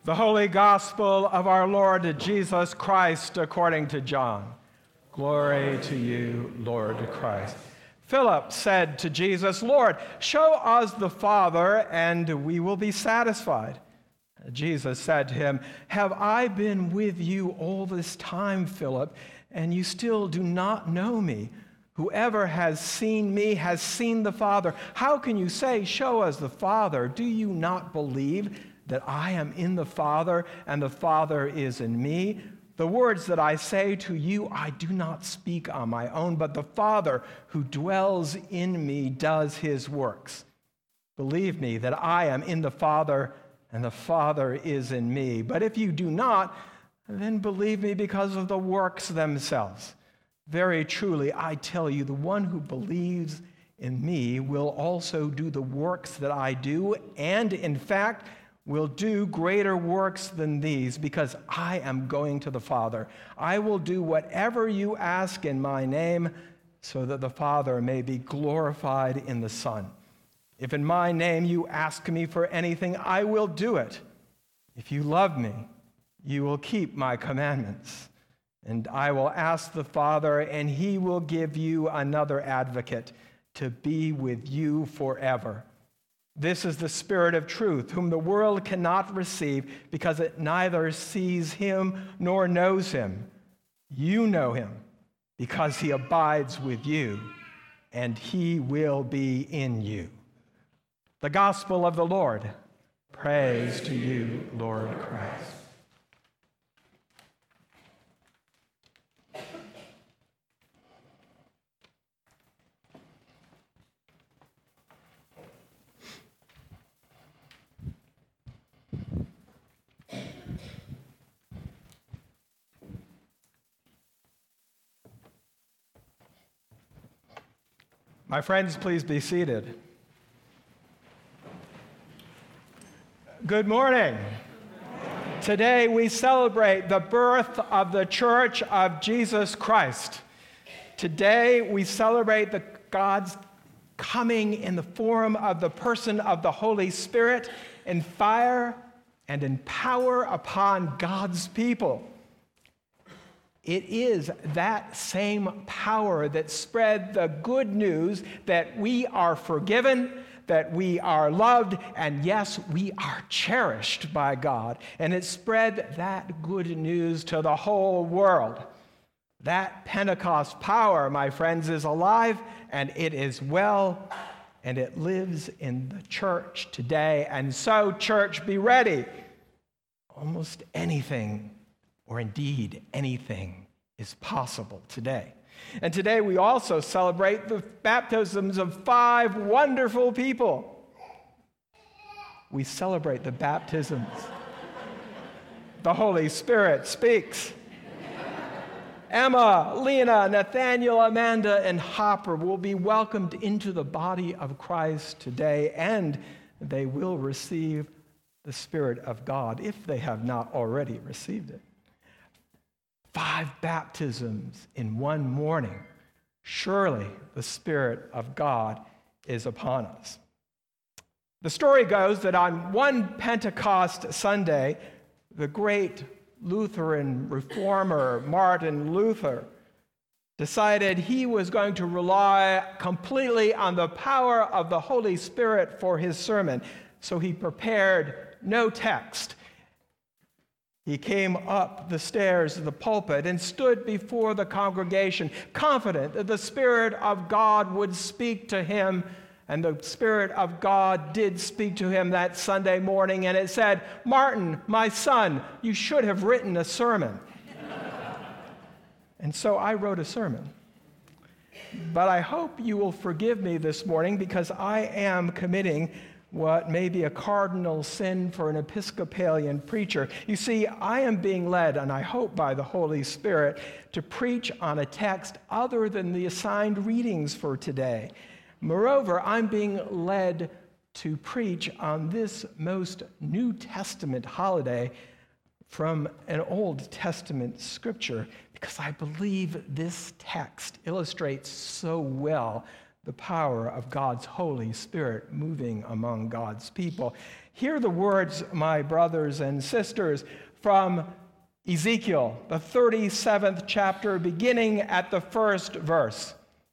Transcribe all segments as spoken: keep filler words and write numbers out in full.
The Holy Gospel of our Lord Jesus Christ according to John. Glory to you, Lord Christ. Philip said to Jesus, "Lord, show us the Father, and we will be satisfied." Jesus said to him, "Have I been with you all this time, Philip, and you still do not know me? Whoever has seen me has seen the Father. How can you say, 'Show us the Father'? Do you not believe that I am in the Father and the Father is in me? The words that I say to you, I do not speak on my own, but the Father who dwells in me does his works. Believe me that I am in the Father and the Father is in me. But if you do not, then believe me because of the works themselves. Very truly, I tell you, the one who believes in me will also do the works that I do, and in fact, will do greater works than these, because I am going to the Father. I will do whatever you ask in my name, so that the Father may be glorified in the Son. If in my name you ask me for anything, I will do it. If you love me, you will keep my commandments. And I will ask the Father, and he will give you another advocate to be with you forever. This is the Spirit of truth, whom the world cannot receive because it neither sees him nor knows him. You know him because he abides with you, and he will be in you." The Gospel of the Lord. Praise to you, Lord Christ. My friends, please be seated. Good morning. Today we celebrate the birth of the Church of Jesus Christ. Today we celebrate the God's coming in the form of the person of the Holy Spirit in fire and in power upon God's people. It is that same power that spread the good news that we are forgiven, that we are loved, and yes, we are cherished by God. And it spread that good news to the whole world. That Pentecost power, my friends, is alive, and it is well, and it lives in the church today. And so, church, be ready. Almost anything, or indeed anything, is possible today. And today we also celebrate the baptisms of five wonderful people. We celebrate the baptisms. The Holy Spirit speaks. Emma, Lena, Nathaniel, Amanda, and Hopper will be welcomed into the body of Christ today, and they will receive the Spirit of God if they have not already received it. Five baptisms in one morning. Surely the Spirit of God is upon us. The story goes that on one Pentecost Sunday, the great Lutheran reformer Martin Luther decided he was going to rely completely on the power of the Holy Spirit for his sermon. So he prepared no text. He came up the stairs of the pulpit and stood before the congregation, confident that the Spirit of God would speak to him. And the Spirit of God did speak to him that Sunday morning, and it said, "Martin, my son, you should have written a sermon." And so I wrote a sermon. But I hope you will forgive me this morning, because I am committing what may be a cardinal sin for an Episcopalian preacher. You see, I am being led, and I hope by the Holy Spirit, to preach on a text other than the assigned readings for today. Moreover, I'm being led to preach on this most New Testament holiday from an Old Testament scripture, because I believe this text illustrates so well the power of God's Holy Spirit moving among God's people. Hear the words, my brothers and sisters, from Ezekiel, the thirty-seventh chapter, beginning at the first verse.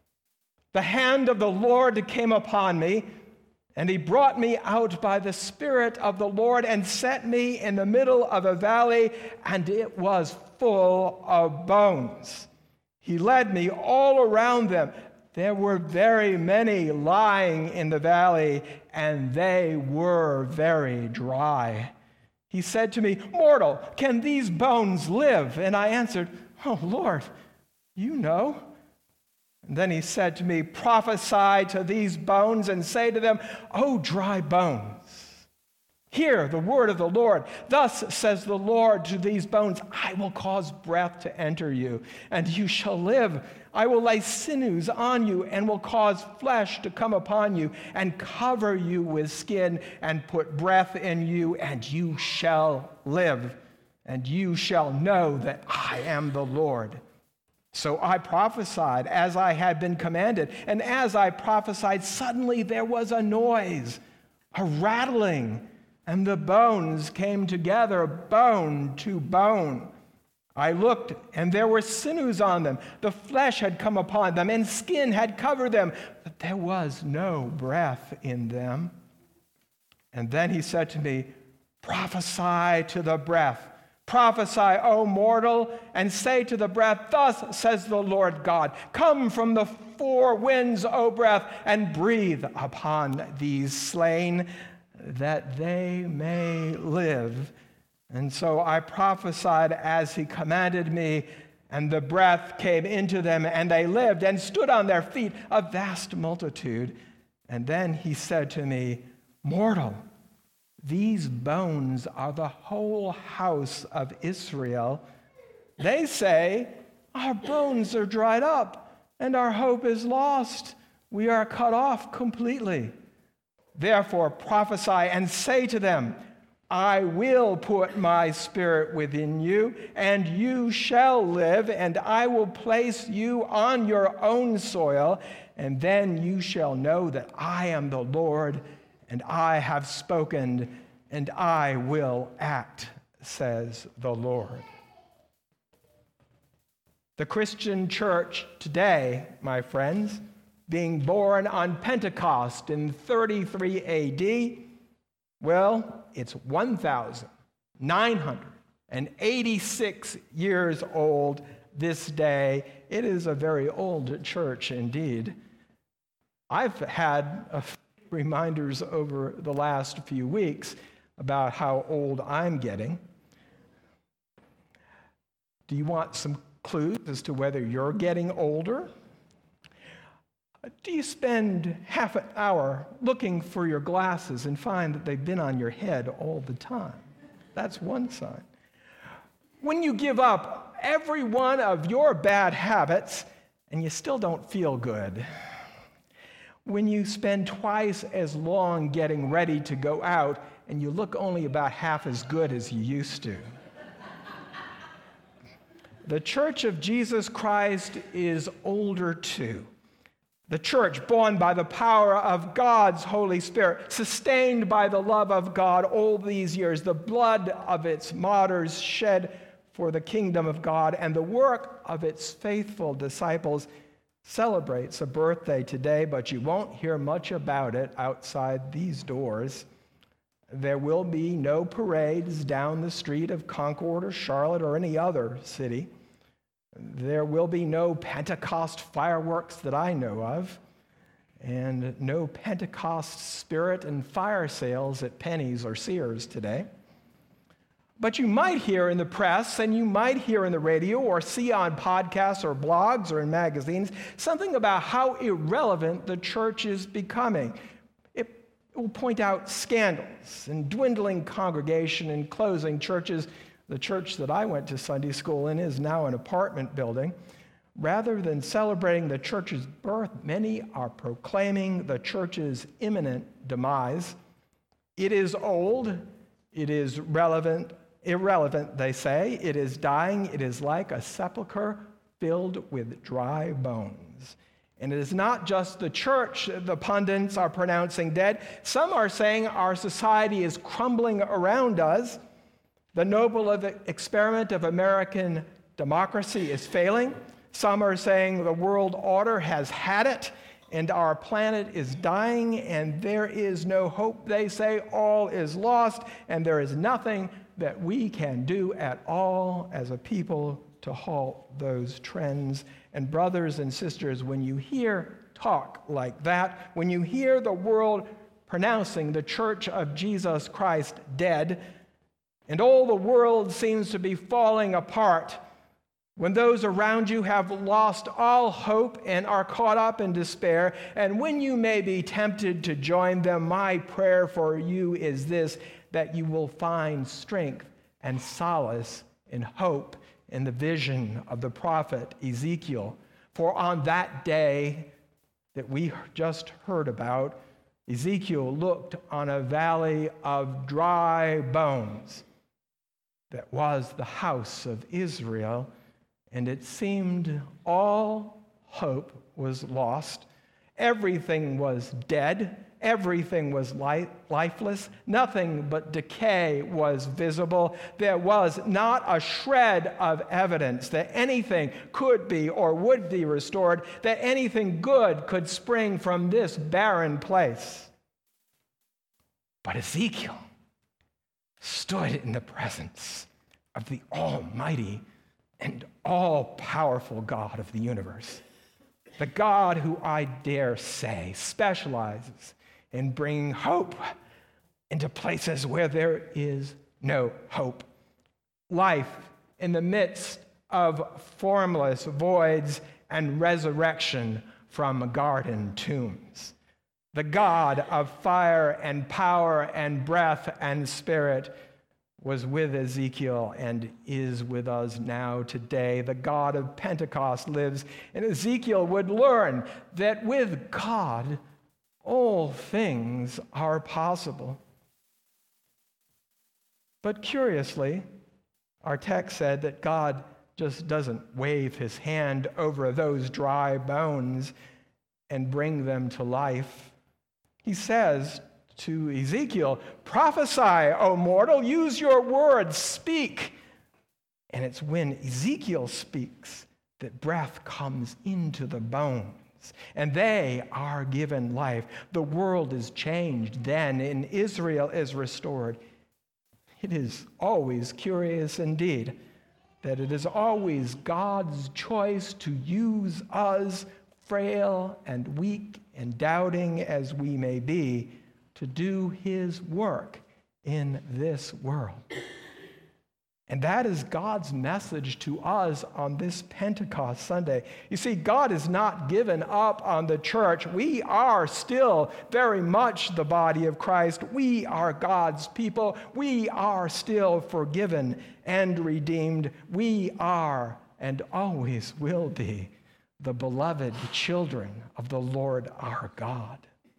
The hand of the Lord came upon me, and he brought me out by the Spirit of the Lord and set me in the middle of a valley, and it was full of bones. He led me all around them. There were very many lying in the valley, and they were very dry. He said to me, "Mortal, can these bones live?" And I answered, "Oh, Lord, you know." And then he said to me, "Prophesy to these bones and say to them, O dry bones, hear the word of the Lord. Thus says the Lord to these bones, I will cause breath to enter you, and you shall live. I will lay sinews on you and will cause flesh to come upon you and cover you with skin and put breath in you, and you shall live, and you shall know that I am the Lord." So I prophesied as I had been commanded, and as I prophesied, suddenly there was a noise, a rattling, and the bones came together, bone to bone. I looked, and there were sinews on them. The flesh had come upon them, and skin had covered them, but there was no breath in them. And then he said to me, "Prophesy to the breath. Prophesy, O mortal, and say to the breath, Thus says the Lord God, come from the four winds, O breath, and breathe upon these slain, that they may live." And so I prophesied as he commanded me, and the breath came into them, and they lived and stood on their feet, a vast multitude. And then he said to me, "Mortal, these bones are the whole house of Israel. They say, our bones are dried up, and our hope is lost. We are cut off completely. Therefore prophesy and say to them, I will put my spirit within you, and you shall live, and I will place you on your own soil, and then you shall know that I am the Lord, and I have spoken, and I will act, says the Lord. The Christian church today, my friends, being born on Pentecost in thirty-three A D, well, it's one thousand nine hundred eighty-six years old this day. It is a very old church indeed. I've had a few reminders over the last few weeks about how old I'm getting. Do you want some clues as to whether you're getting older? Do you spend half an hour looking for your glasses and find that they've been on your head all the time? That's one sign. When you give up every one of your bad habits and you still don't feel good. When you spend twice as long getting ready to go out and you look only about half as good as you used to. The Church of Jesus Christ is older too. The church, born by the power of God's Holy Spirit, sustained by the love of God all these years, the blood of its martyrs shed for the kingdom of God, and the work of its faithful disciples, celebrates a birthday today, but you won't hear much about it outside these doors. There will be no parades down the street of Concord or Charlotte or any other city. There will be no Pentecost fireworks that I know of, and no Pentecost spirit and fire sales at Penny's or Sears today. But you might hear in the press, and you might hear in the radio, or see on podcasts or blogs or in magazines, something about how irrelevant the church is becoming. It will point out scandals and dwindling congregation and closing churches. The church that I went to Sunday school in is now an apartment building. Rather than celebrating the church's birth, many are proclaiming the church's imminent demise. It is old, it is relevant, irrelevant, they say. It is dying, it is like a sepulcher filled with dry bones. And it is not just the church the pundits are pronouncing dead. Some are saying our society is crumbling around us. The noble experiment of American democracy is failing. Some are saying the world order has had it, and our planet is dying, and there is no hope. They say all is lost, and there is nothing that we can do at all as a people to halt those trends. And brothers and sisters, when you hear talk like that, when you hear the world pronouncing the Church of Jesus Christ dead, and all the world seems to be falling apart, when those around you have lost all hope and are caught up in despair, and when you may be tempted to join them, my prayer for you is this, that you will find strength and solace and hope in the vision of the prophet Ezekiel. For on that day that we just heard about, Ezekiel looked on a valley of dry bones that was the house of Israel, and it seemed all hope was lost. Everything was dead. Everything was life, lifeless. Nothing but decay was visible. There was not a shred of evidence that anything could be or would be restored, that anything good could spring from this barren place. But Ezekiel stood in the presence of the Almighty and all-powerful God of the universe, the God who I dare say specializes in bringing hope into places where there is no hope, life in the midst of formless voids, and resurrection from garden tombs. The God of fire and power and breath and spirit was with Ezekiel and is with us now today. The God of Pentecost lives, and Ezekiel would learn that with God, all things are possible. But curiously, our text said that God just doesn't wave his hand over those dry bones and bring them to life. He says to Ezekiel, prophesy, O mortal, use your words, speak. And it's when Ezekiel speaks that breath comes into the bones, and they are given life. The world is changed then, and Israel is restored. It is always curious indeed that it is always God's choice to use us, frail and weak and doubting as we may be, to do his work in this world. And that is God's message to us on this Pentecost Sunday. You see, God has not given up on the church. We are still very much the body of Christ. We are God's people. We are still forgiven and redeemed. We are and always will be the beloved children of the Lord our God.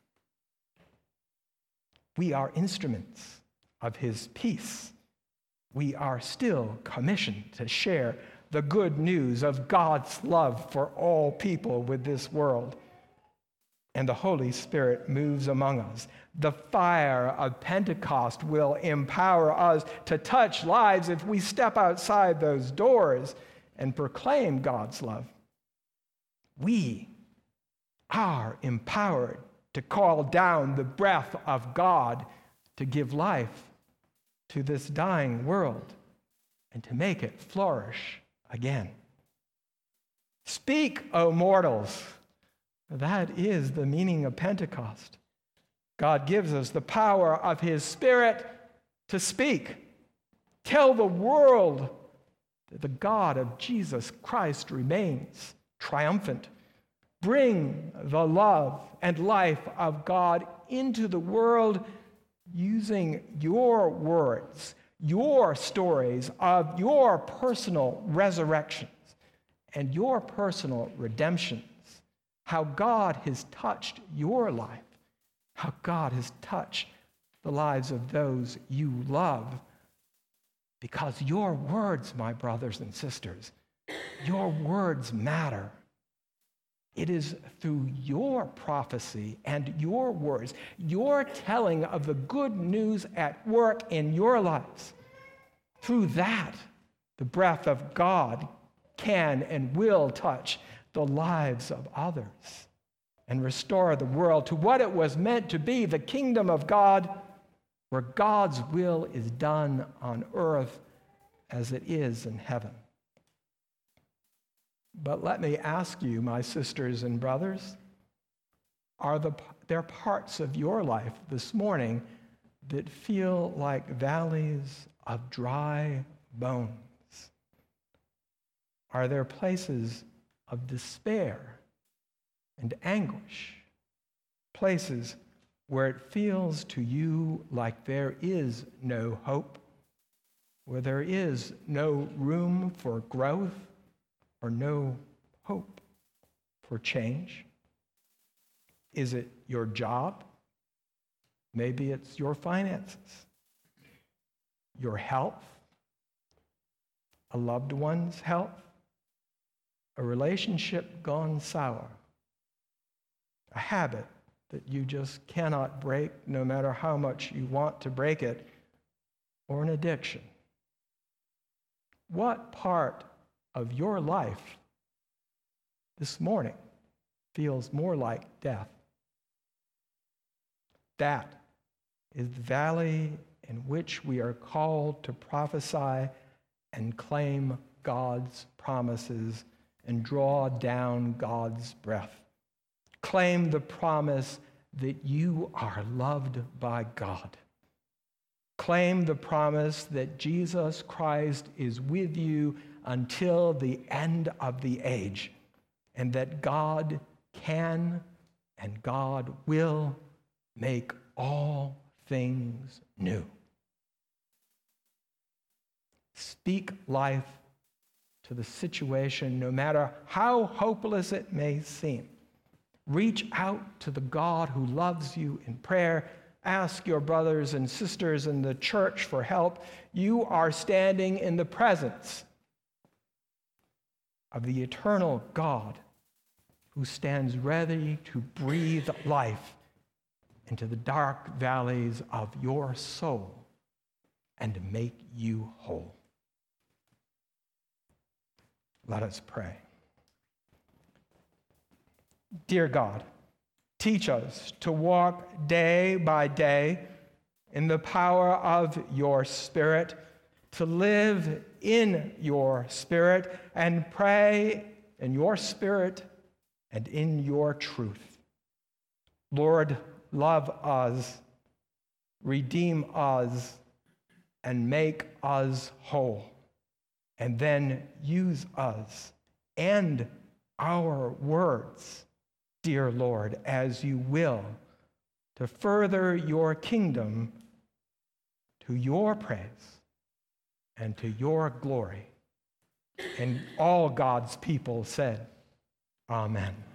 We are instruments of his peace. We are still commissioned to share the good news of God's love for all people with this world. And the Holy Spirit moves among us. The fire of Pentecost will empower us to touch lives if we step outside those doors and proclaim God's love. We are empowered to call down the breath of God to give life to this dying world and to make it flourish again. Speak, O mortals. That is the meaning of Pentecost. God gives us the power of his Spirit to speak. Tell the world that the God of Jesus Christ remains triumphant. Bring the love and life of God into the world using your words, your stories of your personal resurrections and your personal redemptions, how God has touched your life, how God has touched the lives of those you love, because your words, my brothers and sisters, your words matter. It is through your prophecy and your words, your telling of the good news at work in your lives. Through that, the breath of God can and will touch the lives of others and restore the world to what it was meant to be, the kingdom of God, where God's will is done on earth as it is in heaven. But let me ask you, my sisters and brothers, are the, there parts of your life this morning that feel like valleys of dry bones? Are there places of despair and anguish? Places where it feels to you like there is no hope, where there is no room for growth, or no hope for change? Is it your job? Maybe it's your finances, your health, a loved one's health, a relationship gone sour, a habit that you just cannot break no matter how much you want to break it, or an addiction. What part of your life this morning feels more like death? That is the valley in which we are called to prophesy and claim God's promises and draw down God's breath. Claim the promise that you are loved by God. Claim the promise that Jesus Christ is with you until the end of the age, and that God can and God will make all things new. Speak life to the situation, no matter how hopeless it may seem. Reach out to the God who loves you in prayer. Ask your brothers and sisters in the church for help. You are standing in the presence of the eternal God who stands ready to breathe life into the dark valleys of your soul and to make you whole. Let us pray. Dear God, teach us to walk day by day in the power of your Spirit, to live in your Spirit and pray in your Spirit and in your truth. Lord, love us, redeem us, and make us whole. And then use us and our words, dear Lord, as you will, to further your kingdom to your praise and to your glory. And all God's people said, Amen.